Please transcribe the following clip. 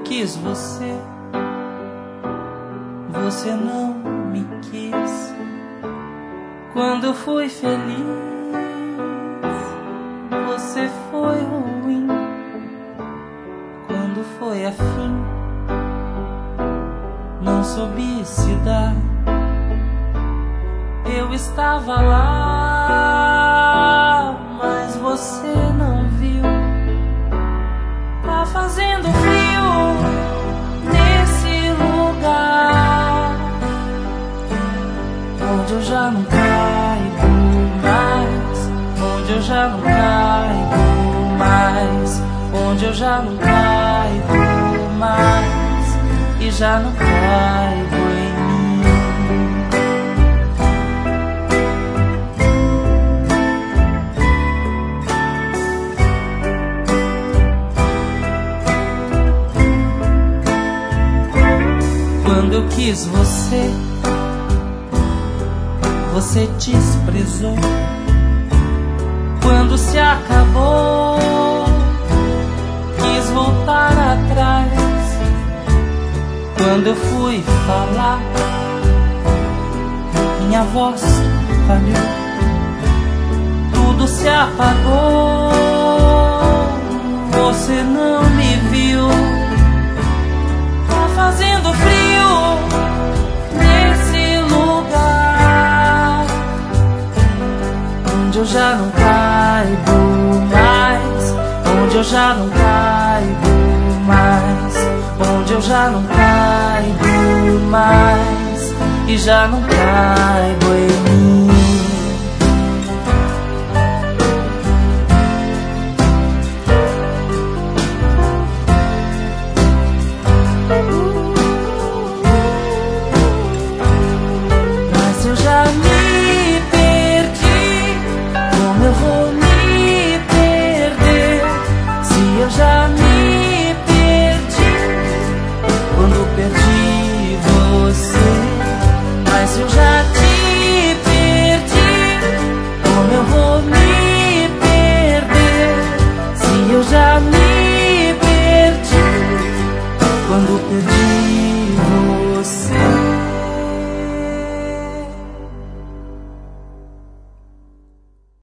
quis você, você não me quis. Quando eu fui feliz, você foi ruim. Quando foi afim, não soube se dar. Eu estava lá, mas você não viu. Tá fazendo frio nesse lugar onde eu já não caibo mais, onde eu já não caibo mais, onde eu já não caibo mais e já não caibo em mim. Quando eu quis você, você desprezou. Quando se acabou, quis voltar atrás. Quando eu fui falar, minha voz falhou. Tudo se apagou, você não me viu. Tá fazendo frio nesse lugar onde eu já não caibo mais, onde eu já não caibo mais, onde eu já não caibo mais e já não caibo em mim.